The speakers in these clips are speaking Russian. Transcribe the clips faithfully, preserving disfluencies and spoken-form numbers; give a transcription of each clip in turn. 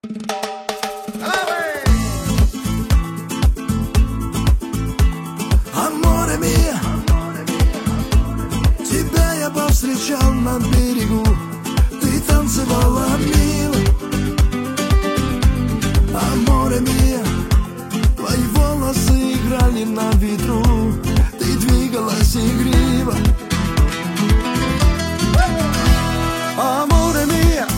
Аморе миа, тебя я повстречал на берегу, ты танцевала мило. Аморе миа, твои волосы играли на ветру, ты двигалась игриво. Аморе миа,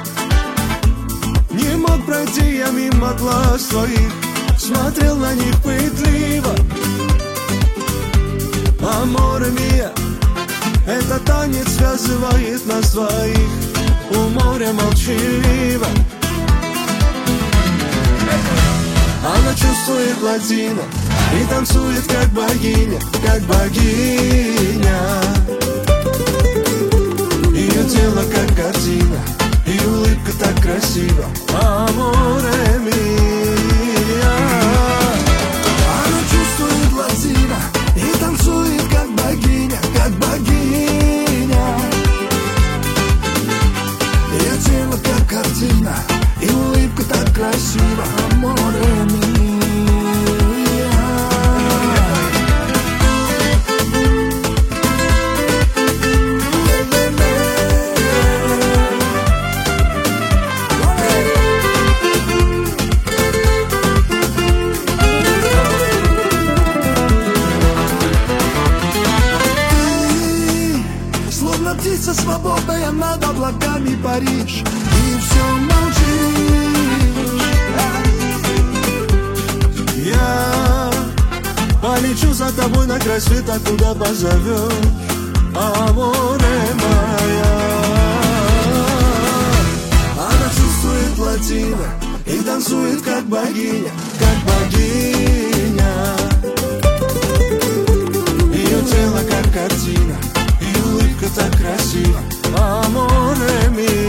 не мог пройти я мимо глаз твоих, смотрел на них пытливо. Аморе миа, этот танец связывает нас двоих у моря молчаливо. Она чувствует латино и танцует как богиня, как богиня. Ее тело как картина, и улыбка так красива. Аморе миа. Она чувствует латино и танцует как богиня, как богиня. Ее тело как картина, и улыбка так красива. Аморе миа. Птица свободная над облаками паришь, и все молчишь. Я полечу за тобой на край света, куда позовешь, аморе моя. Она чувствует латино и танцует как богиня, как богиня. Ее тело как картина, улыбка так красива, аморе миа.